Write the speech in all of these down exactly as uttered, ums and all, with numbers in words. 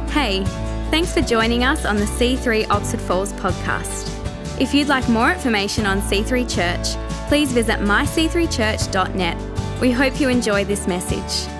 Hey, thanks for joining us on the C three Oxford Falls podcast. If you'd like more information on C three Church, please visit my c three church dot net. We hope you enjoy this message.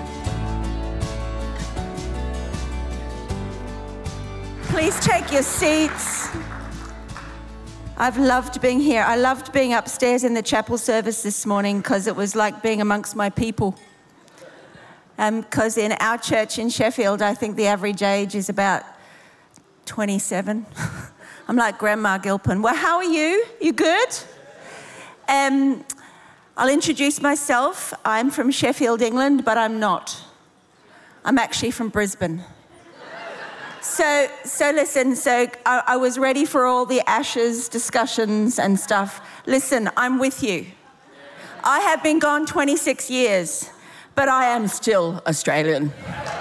Please take your seats. I've loved being here. I loved being upstairs in the chapel service this morning because it was like being amongst my people. Because um, in our church in Sheffield, I think the average age is about twenty-seven. I'm like Grandma Gilpin. Well, how are you? You good? Um, I'll introduce myself. I'm from Sheffield, England, but I'm not. I'm actually from Brisbane. So, so listen, so I, I was ready for all the Ashes discussions and stuff. Listen, I'm with you. I have been gone twenty-six years, but I am still Australian.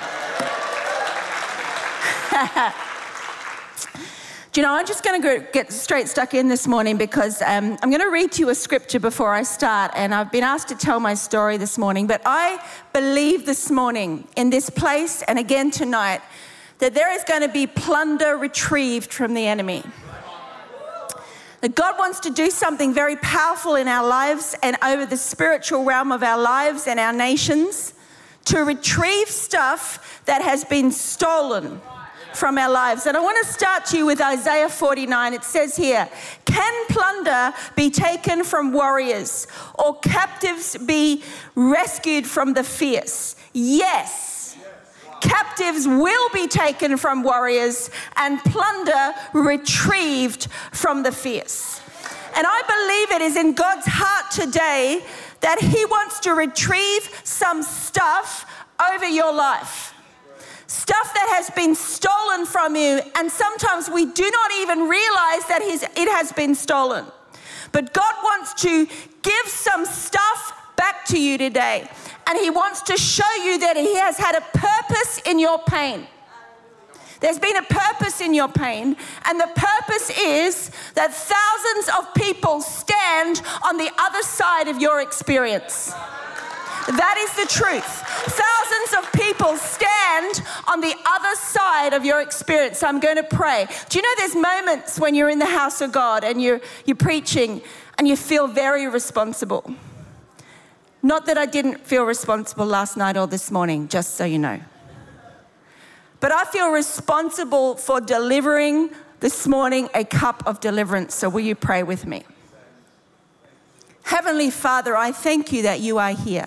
Do you know, I'm just going to get straight stuck in this morning because um, I'm going to read to you a scripture before I start, and I've been asked to tell my story this morning, but I believe this morning in this place and again tonight that there is going to be plunder retrieved from the enemy. That God wants to do something very powerful in our lives and over the spiritual realm of our lives and our nations to retrieve stuff that has been stolen from our lives. And I want to start to you with Isaiah forty-nine. It says here, "Can plunder be taken from warriors or captives be rescued from the fierce? Yes. Captives will be taken from warriors and plunder retrieved from the fierce." And I believe it is in God's heart today that He wants to retrieve some stuff over your life. Stuff that has been stolen from you, and sometimes we do not even realize that it has been stolen. But God wants to give some stuff back to you today. And He wants to show you that He has had a purpose in your pain. There's been a purpose in your pain, and the purpose is that thousands of people stand on the other side of your experience. That is the truth. Thousands of people stand on the other side of your experience. So I'm going to pray. Do you know there's moments when you're in the house of God and you're, you're preaching and you feel very responsible? Not that I didn't feel responsible last night or this morning, just so you know. But I feel responsible for delivering this morning a cup of deliverance. So will you pray with me? Heavenly Father, I thank you that you are here.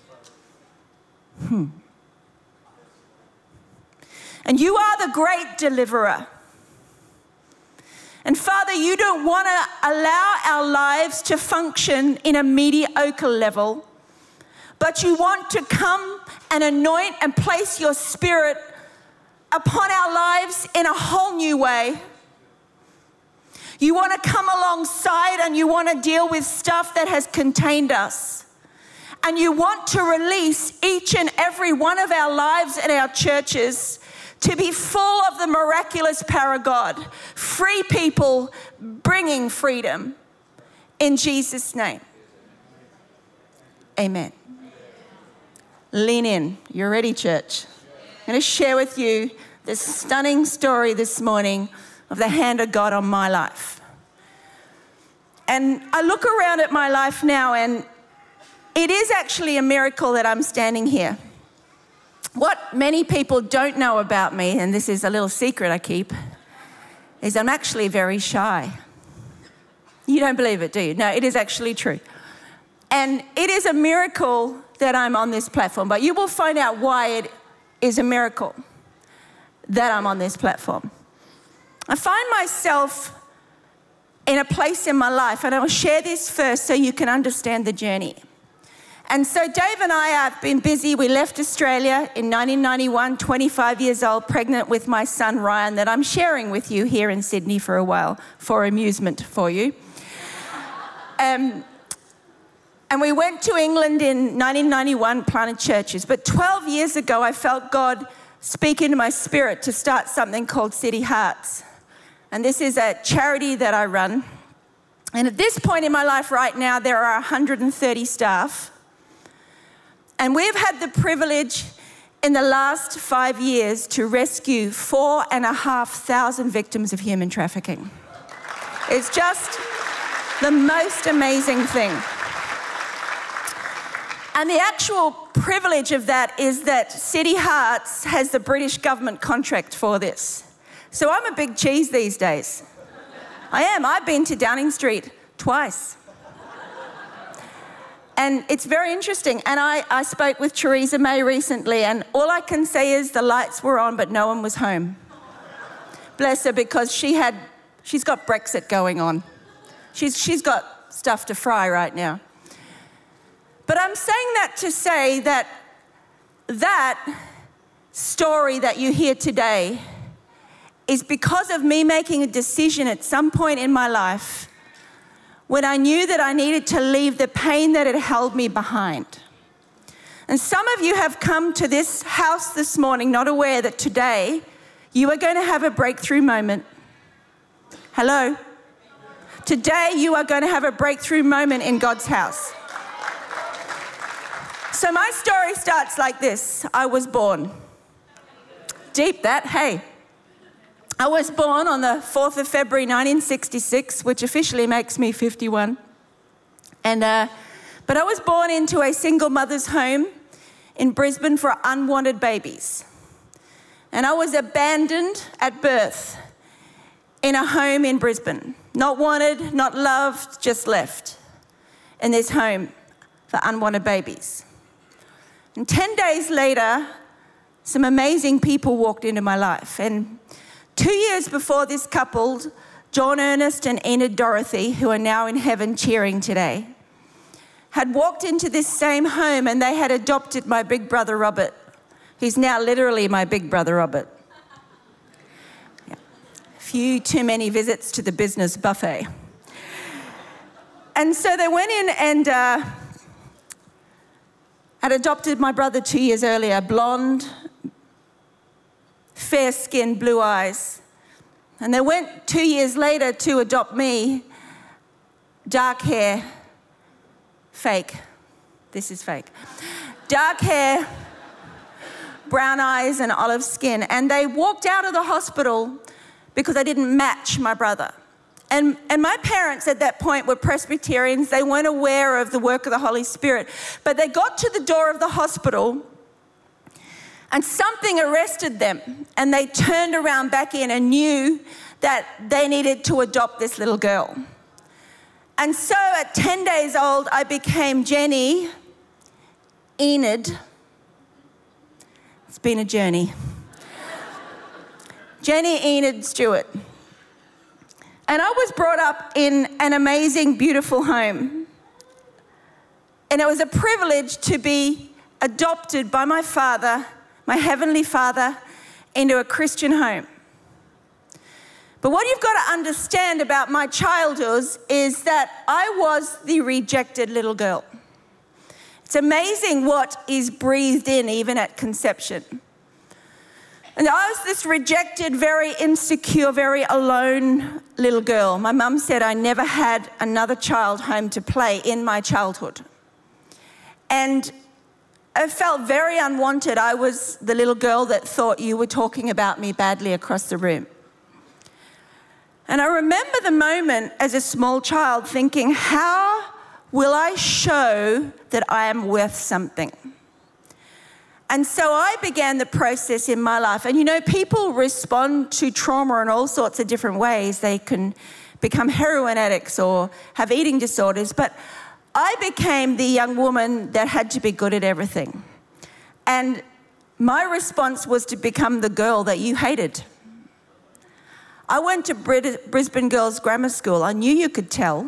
Hmm. And you are the great deliverer. And Father, you don't want to allow our lives to function in a mediocre level, but you want to come and anoint and place your Spirit upon our lives in a whole new way. You want to come alongside and you want to deal with stuff that has contained us. And you want to release each and every one of our lives and our churches to be full of the miraculous power of God. Free people bringing freedom. In Jesus' name. Amen. Lean in. You're ready, church? I'm going to share with you this stunning story this morning of the hand of God on my life. And I look around at my life now, and it is actually a miracle that I'm standing here. What many people don't know about me, and this is a little secret I keep, is I'm actually very shy. You don't believe it, do you? No, it is actually true. And it is a miracle that I'm on this platform, but you will find out why it is a miracle that I'm on this platform. I find myself in a place in my life, and I'll share this first so you can understand the journey. And so Dave and I have been busy. We left Australia in nineteen ninety-one, twenty-five years old, pregnant with my son Ryan, that I'm sharing with you here in Sydney for a while, for amusement for you. Um, and we went to England in nineteen ninety-one, planted churches. But twelve years ago, I felt God speak into my spirit to start something called City Hearts. And this is a charity that I run. And at this point in my life right now, there are one hundred thirty staff. And we've had the privilege in the last five years to rescue four and a half thousand victims of human trafficking. It's just the most amazing thing. And the actual privilege of that is that City Hearts has the British government contract for this. So I'm a big cheese these days. I am. I've been to Downing Street twice. And it's very interesting. And I, I spoke with Theresa May recently, and all I can say is the lights were on, but no one was home. Bless her, because she had, she's got Brexit going on. She's, she's got stuff to fry right now. But I'm saying that to say that that story that you hear today is because of me making a decision at some point in my life when I knew that I needed to leave the pain that had held me behind. And some of you have come to this house this morning not aware that today you are going to have a breakthrough moment. Hello? Today you are going to have a breakthrough moment in God's house. So my story starts like this. I was born. Deep that, hey. I was born on the fourth of February nineteen sixty-six, which officially makes me fifty-one. And, uh, but I was born into a single mother's home in Brisbane for unwanted babies. And I was abandoned at birth in a home in Brisbane. Not wanted, not loved, just left in this home for unwanted babies. And ten days later, some amazing people walked into my life. And two years before this couple, John Ernest and Enid Dorothy, who are now in heaven cheering today, had walked into this same home, and they had adopted my big brother Robert, who's now literally my big brother Robert. Yeah. A few too many visits to the business buffet. And so they went in and uh, had adopted my brother two years earlier, blonde, fair skin, blue eyes. And they went two years later to adopt me, dark hair, fake. This is fake. Dark hair, brown eyes, and olive skin. And they walked out of the hospital because I didn't match my brother. And, and my parents at that point were Presbyterians. They weren't aware of the work of the Holy Spirit. But they got to the door of the hospital and something arrested them. And they turned around back in and knew that they needed to adopt this little girl. And so at ten days old, I became Jenny Enid. It's been a journey. Jenny Enid Stewart. And I was brought up in an amazing, beautiful home. And it was a privilege to be adopted by my father, my heavenly Father, into a Christian home. But what you've got to understand about my childhood is that I was the rejected little girl. It's amazing what is breathed in even at conception. And I was this rejected, very insecure, very alone little girl. My mum said I never had another child home to play in my childhood. And I felt very unwanted. I was the little girl that thought you were talking about me badly across the room. And I remember the moment as a small child thinking, how will I show that I am worth something? And so I began the process in my life. And you know, people respond to trauma in all sorts of different ways. They can become heroin addicts or have eating disorders. But I became the young woman that had to be good at everything. And my response was to become the girl that you hated. I went to Brit- Brisbane Girls Grammar School. I knew you could tell.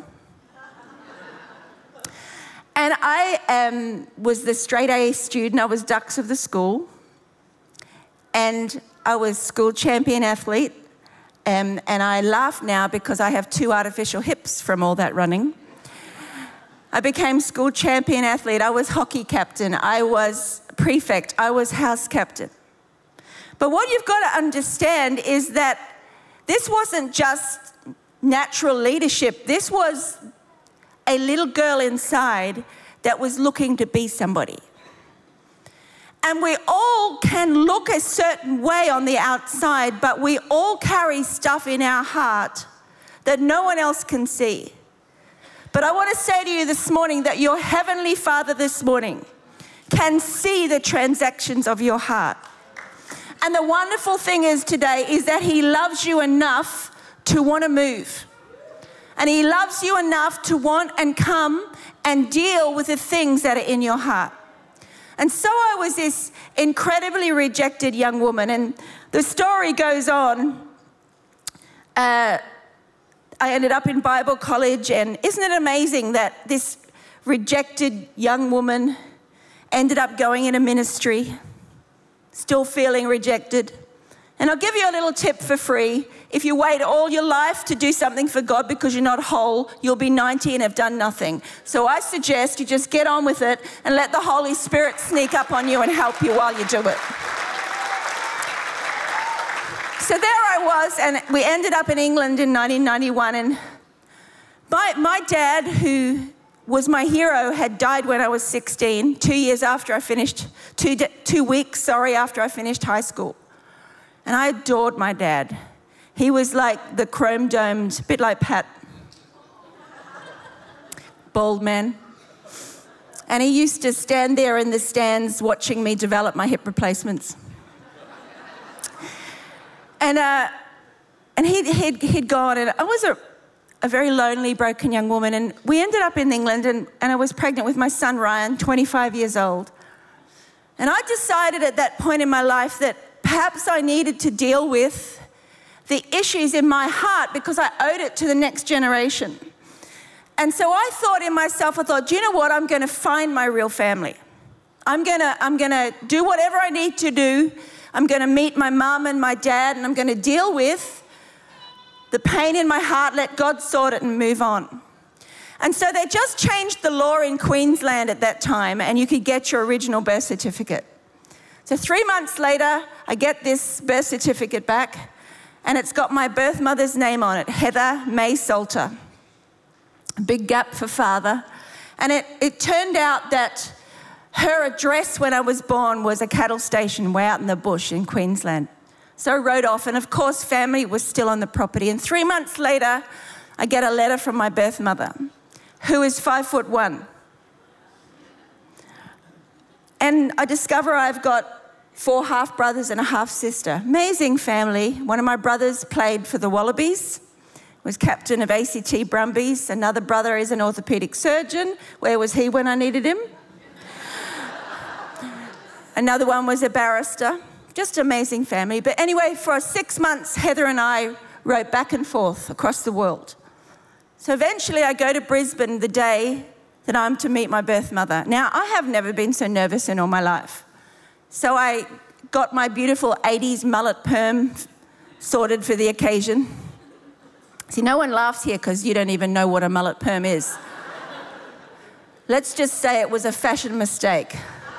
And I um, was the straight A student. I was Dux of the school. And I was school champion athlete. Um, and I laugh now because I have two artificial hips from all that running. I became school champion athlete. I was hockey captain. I was prefect. I was house captain. But what you've got to understand is that this wasn't just natural leadership. This was a little girl inside that was looking to be somebody. And we all can look a certain way on the outside, but we all carry stuff in our heart that no one else can see. But I want to say to you this morning that your Heavenly Father this morning can see the transactions of your heart. And the wonderful thing is today is that He loves you enough to want to move. And He loves you enough to want and come and deal with the things that are in your heart. And so I was this incredibly rejected young woman, and the story goes on. Uh, I ended up in Bible college, and isn't it amazing that this rejected young woman ended up going into ministry, still feeling rejected. And I'll give you a little tip for free. If you wait all your life to do something for God because you're not whole, you'll be ninety and have done nothing. So I suggest you just get on with it and let the Holy Spirit sneak up on you and help you while you do it. So there I was, and we ended up in England in nineteen ninety-one, and my, my dad, who was my hero, had died when I was sixteen, two years after I finished, two, two weeks, sorry, after I finished high school. And I adored my dad. He was like the chrome-domed, a bit like Pat. Bald man. And he used to stand there in the stands watching me develop my hip replacements. And uh, and he'd, he'd, he'd gone, and I was a, a very lonely, broken young woman, and we ended up in England, and, and I was pregnant with my son, Ryan, twenty-five years old. And I decided at that point in my life that perhaps I needed to deal with the issues in my heart because I owed it to the next generation. And so I thought in myself, I thought, do you know what? I'm going to find my real family. I'm going to I'm going to do whatever I need to do. I'm going to meet my mum and my dad, and I'm going to deal with the pain in my heart, let God sort it and move on. And so they just changed the law in Queensland at that time, and you could get your original birth certificate. So three months later, I get this birth certificate back, and it's got my birth mother's name on it, Heather May Salter. A big gap for father. And it, it turned out that her address when I was born was a cattle station way out in the bush in Queensland. So I rode off, and of course family was still on the property. And three months later, I get a letter from my birth mother, who is five foot one. And I discover I've got four half-brothers and a half-sister. Amazing family. One of my brothers played for the Wallabies, was captain of A C T Brumbies. Another brother is an orthopaedic surgeon. Where was he when I needed him? Another one was a barrister. Just amazing family. But anyway, for six months, Heather and I rode back and forth across the world. So eventually I go to Brisbane the day that I'm to meet my birth mother. Now, I have never been so nervous in all my life. So I got my beautiful eighties mullet perm sorted for the occasion. See, no one laughs here because you don't even know what a mullet perm is. Let's just say it was a fashion mistake.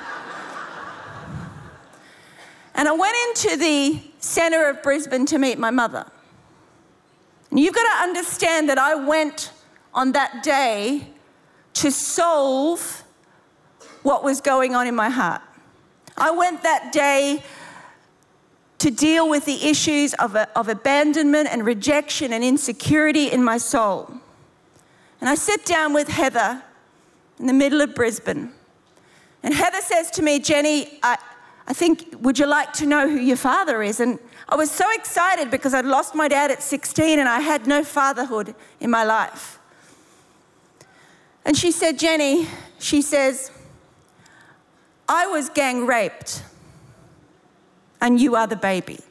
And I went into the centre of Brisbane to meet my mother. And you've got to understand that I went on that day to solve what was going on in my heart. I went that day to deal with the issues of, a, of abandonment and rejection and insecurity in my soul. And I sit down with Heather in the middle of Brisbane. And Heather says to me, Jenny, I, I think, would you like to know who your father is? And I was so excited because I'd lost my dad at sixteen and I had no fatherhood in my life. And she said, Jenny, she says, I was gang raped and you are the baby.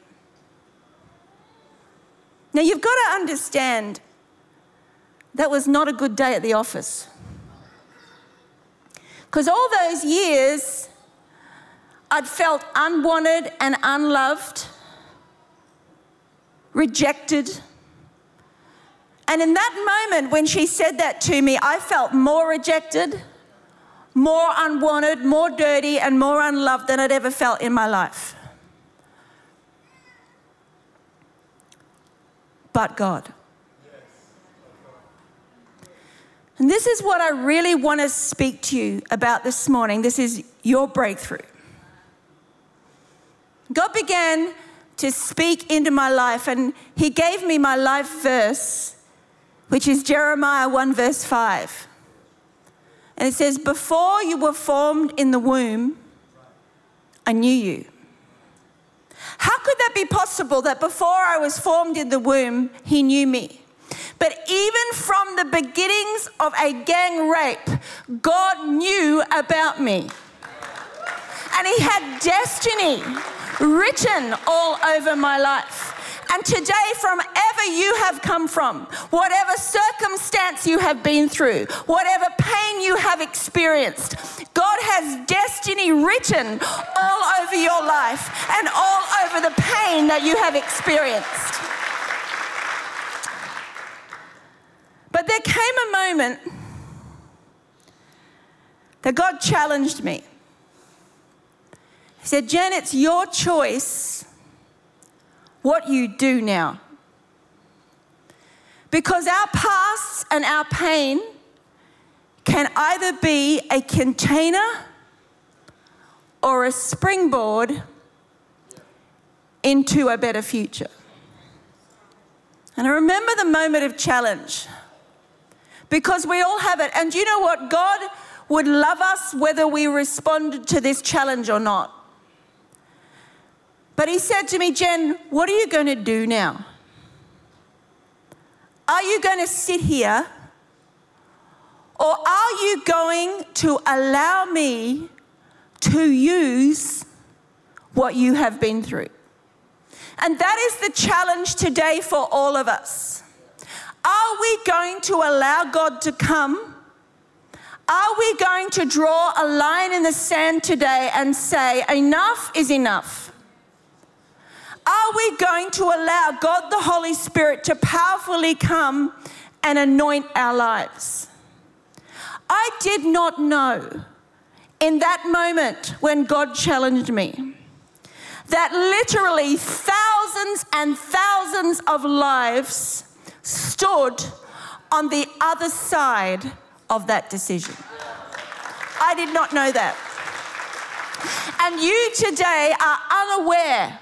Now you've got to understand that was not a good day at the office. Because all those years I'd felt unwanted and unloved, rejected. And in that moment when she said that to me, I felt more rejected, more unwanted, more dirty, and more unloved than I'd ever felt in my life. But God. And this is what I really want to speak to you about this morning. This is your breakthrough. God began to speak into my life, and he gave me my life verse, which is Jeremiah one verse five. And it says, before you were formed in the womb, I knew you. How could that be possible that before I was formed in the womb, he knew me? But even from the beginnings of a gang rape, God knew about me. And he had destiny written all over my life. And today, from ever you have come from, whatever circumstance you have been through, whatever pain you have experienced, God has destiny written all over your life and all over the pain that you have experienced. But there came a moment that God challenged me. He said, Jen, it's your choice what you do now. Because our pasts and our pain can either be a container or a springboard into a better future. And I remember the moment of challenge, because we all have it. And you know what? God would love us whether we responded to this challenge or not. But he said to me, Jen, what are you going to do now? Are you going to sit here, or are you going to allow me to use what you have been through? And that is the challenge today for all of us. Are we going to allow God to come? Are we going to draw a line in the sand today and say, enough is enough? Are we going to allow God the Holy Spirit to powerfully come and anoint our lives? I did not know in that moment when God challenged me that literally thousands and thousands of lives stood on the other side of that decision. I did not know that. And you today are unaware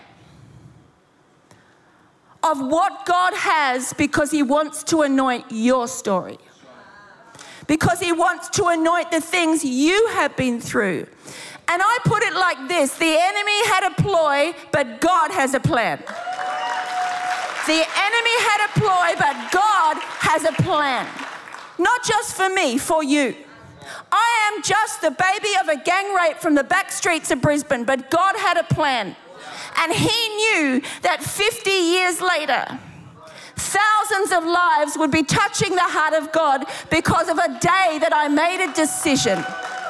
of what God has, because he wants to anoint your story. Because he wants to anoint the things you have been through. And I put it like this: the enemy had a ploy, but God has a plan. The enemy had a ploy, but God has a plan. Not just for me, for you. I am just the baby of a gang rape from the back streets of Brisbane, but God had a plan. And he knew that fifty years later, thousands of lives would be touching the heart of God because of a day that I made a decision.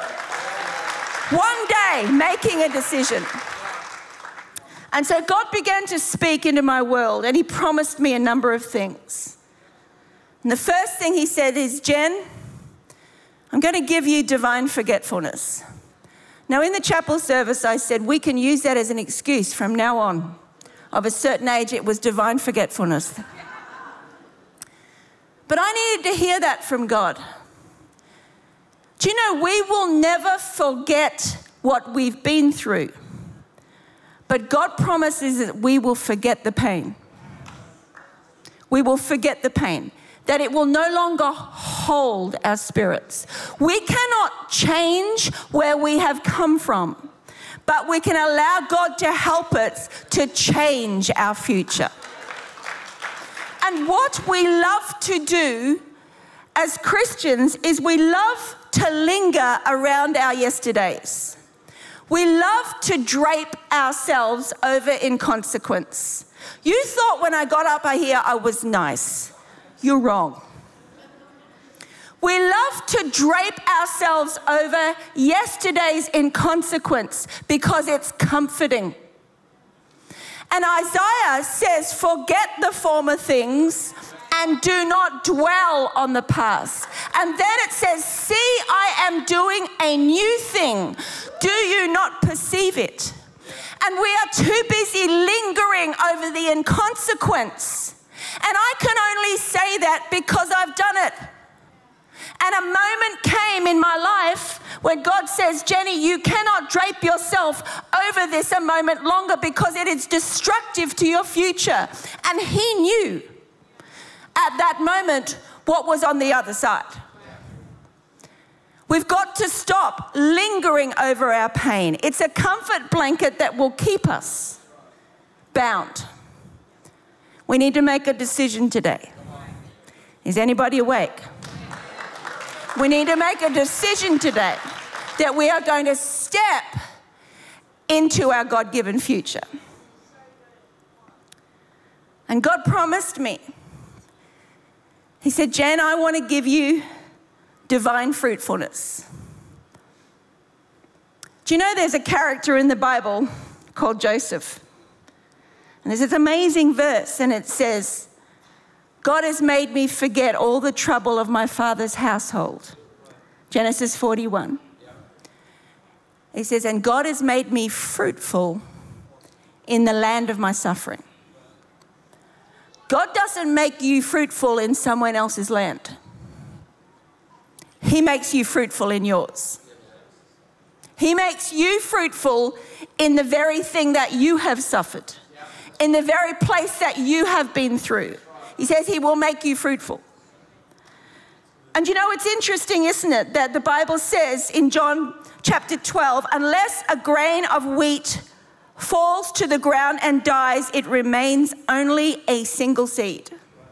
One day, making a decision. And so God began to speak into my world, and he promised me a number of things. And the first thing he said is, Jen, I'm going to give you divine forgetfulness. Now, in the chapel service, I said we can use that as an excuse from now on. Of a certain age, it was divine forgetfulness. But I needed to hear that from God. Do you know, we will never forget what we've been through. But God promises that we will forget the pain. We will forget the pain. That it will no longer hold our spirits. We cannot change where we have come from, but we can allow God to help us to change our future. And what we love to do as Christians is we love to linger around our yesterdays. We love to drape ourselves over inconsequence. You thought when I got up here I was nice. You're wrong. We love to drape ourselves over yesterday's inconsequence because it's comforting. And Isaiah says, forget the former things and do not dwell on the past. And then it says, see, I am doing a new thing. Do you not perceive it? And we are too busy lingering over the inconsequence. And I can only say that because I've done it. And a moment came in my life where God says, Jenny, you cannot drape yourself over this a moment longer because it is destructive to your future. And he knew at that moment what was on the other side. We've got to stop lingering over our pain. It's a comfort blanket that will keep us bound. We need to make a decision today. Is anybody awake? We need to make a decision today that we are going to step into our God-given future. And God promised me. He said, Jen, I want to give you divine fruitfulness. Do you know there's a character in the Bible called Joseph? And there's this amazing verse, and it says, God has made me forget all the trouble of my father's household. Genesis forty-one. He says, and God has made me fruitful in the land of my suffering. God doesn't make you fruitful in someone else's land. He makes you fruitful in yours. He makes you fruitful in the very thing that you have suffered, in the very place that you have been through. He says he will make you fruitful. And you know, it's interesting, isn't it, that the Bible says in John chapter twelve, unless a grain of wheat falls to the ground and dies, it remains only a single seed.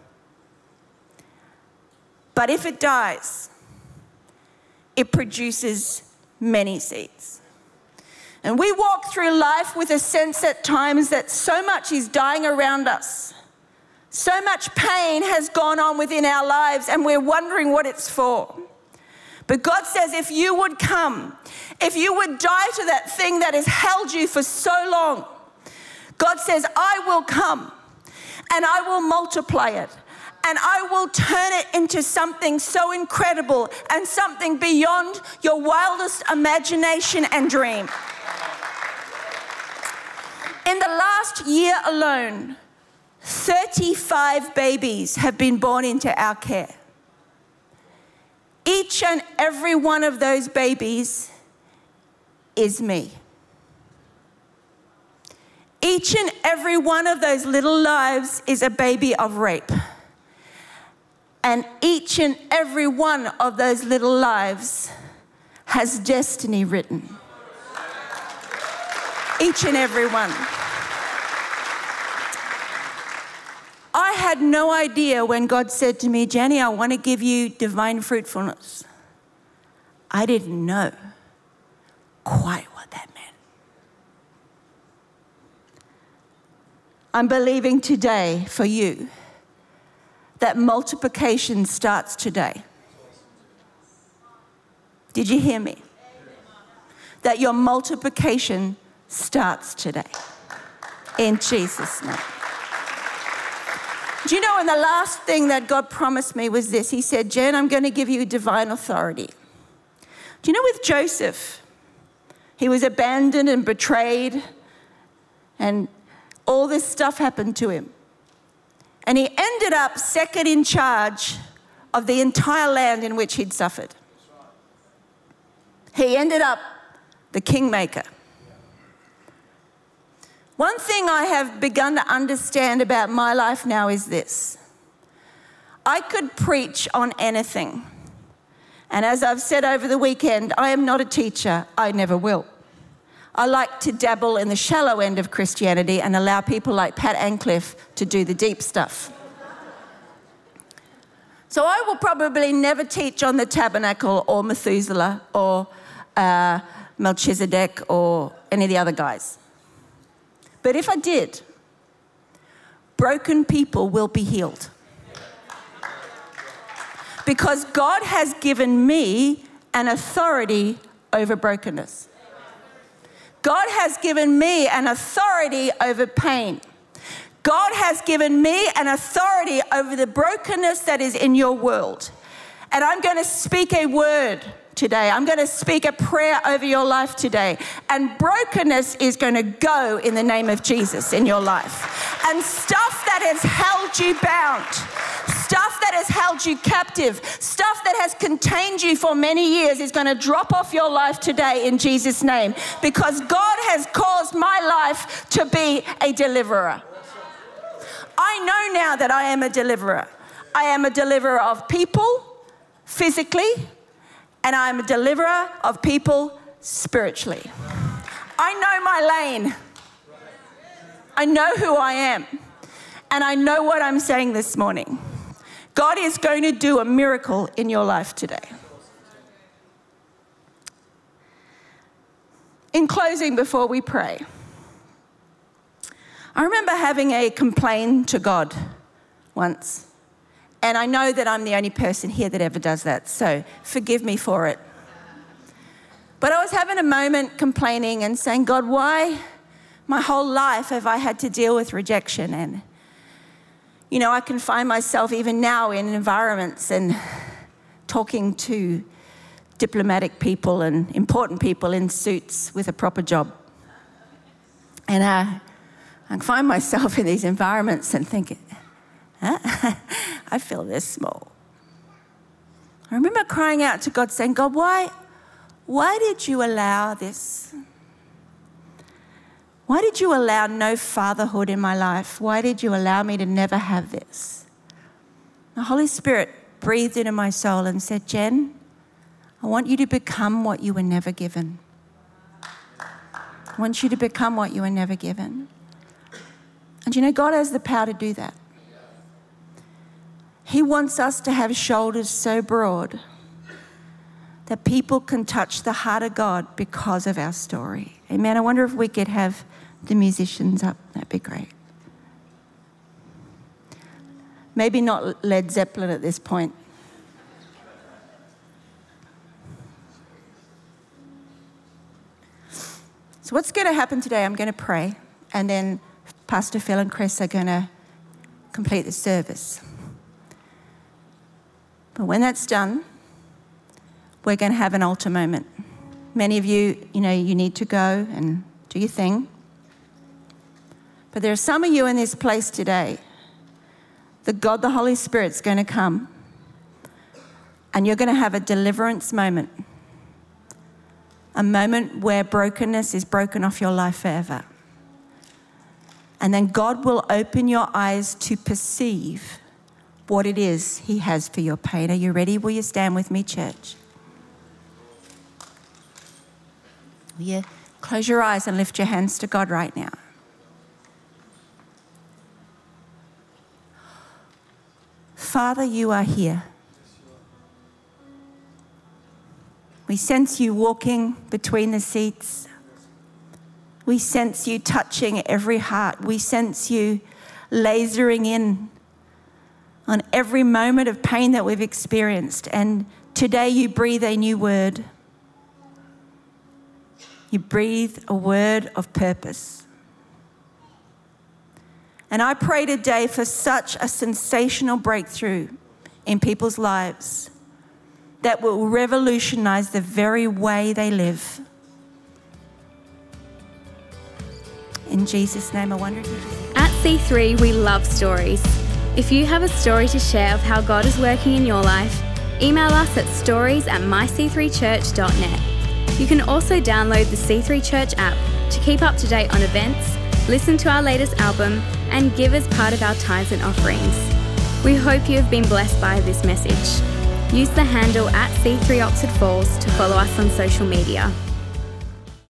But if it dies, it produces many seeds. And we walk through life with a sense at times that so much is dying around us. So much pain has gone on within our lives and we're wondering what it's for. But God says if you would come, if you would die to that thing that has held you for so long, God says, I will come and I will multiply it and I will turn it into something so incredible and something beyond your wildest imagination and dream. In the last year alone, thirty-five babies have been born into our care. Each and every one of those babies is me. Each and every one of those little lives is a baby of rape. And each and every one of those little lives has destiny written. Each and every one. I had no idea when God said to me, Jenny, I want to give you divine fruitfulness. I didn't know quite what that meant. I'm believing today for you that multiplication starts today. Did you hear me? That your multiplication starts today. In Jesus' name. Do you know, and the last thing that God promised me was this. He said, Jen, I'm going to give you divine authority. Do you know with Joseph, he was abandoned and betrayed and all this stuff happened to him. And he ended up second in charge of the entire land in which he'd suffered. He ended up the kingmaker. One thing I have begun to understand about my life now is this. I could preach on anything. And as I've said over the weekend, I am not a teacher. I never will. I like to dabble in the shallow end of Christianity and allow people like Pat Ancliffe to do the deep stuff. So I will probably never teach on the tabernacle or Methuselah or uh, Melchizedek or any of the other guys. But if I did, broken people will be healed. Because God has given me an authority over brokenness. God has given me an authority over pain. God has given me an authority over the brokenness that is in your world. And I'm going to speak a word today. I'm going to speak a prayer over your life today. And brokenness is going to go in the name of Jesus in your life. And stuff that has held you bound, stuff Stuff that has held you captive, stuff that has contained you for many years is going to drop off your life today in Jesus' name, because God has caused my life to be a deliverer. I know now that I am a deliverer. I am a deliverer of people physically, and I am a deliverer of people spiritually. I know my lane. I know who I am. And I know what I'm saying this morning. God is going to do a miracle in your life today. In closing, before we pray, I remember having a complaint to God once. And I know that I'm the only person here that ever does that, so forgive me for it. But I was having a moment complaining and saying, God, why my whole life have I had to deal with rejection? And, you know, I can find myself even now in environments and talking to diplomatic people and important people in suits with a proper job. And uh, I find myself in these environments and thinking, huh? I feel this small. I remember crying out to God saying, God, why, why did you allow this? Why did you allow no fatherhood in my life? Why did you allow me to never have this? The Holy Spirit breathed into my soul and said, Jen, I want you to become what you were never given. I want you to become what you were never given. And you know, God has the power to do that. He wants us to have shoulders so broad that people can touch the heart of God because of our story. Amen. I wonder if we could have the musicians up. That'd be great. Maybe not Led Zeppelin at this point. So what's going to happen today, I'm going to pray, and then Pastor Phil and Chris are going to complete the service. But when that's done, we're going to have an altar moment. Many of you, you know, you need to go and do your thing. But there are some of you in this place today that God, the Holy Spirit's going to come and you're going to have a deliverance moment. A moment where brokenness is broken off your life forever. And then God will open your eyes to perceive what it is He has for your pain. Are you ready? Will you stand with me, church? Will you close your eyes and lift your hands to God right now? Father, you are here. We sense you walking between the seats. We sense you touching every heart. We sense you lasering in on every moment of pain that we've experienced. And today you breathe a new word. You breathe a word of purpose. And I pray today for such a sensational breakthrough in people's lives that will revolutionize the very way they live. In Jesus' name, I wonder if you just... At C three, we love stories. If you have a story to share of how God is working in your life, email us at stories at my c three church dot net. You can also download the C three Church app to keep up to date on events, listen to our latest album, and give as part of our tithes and offerings. We hope you have been blessed by this message. Use the handle at C three Oxford Falls to follow us on social media.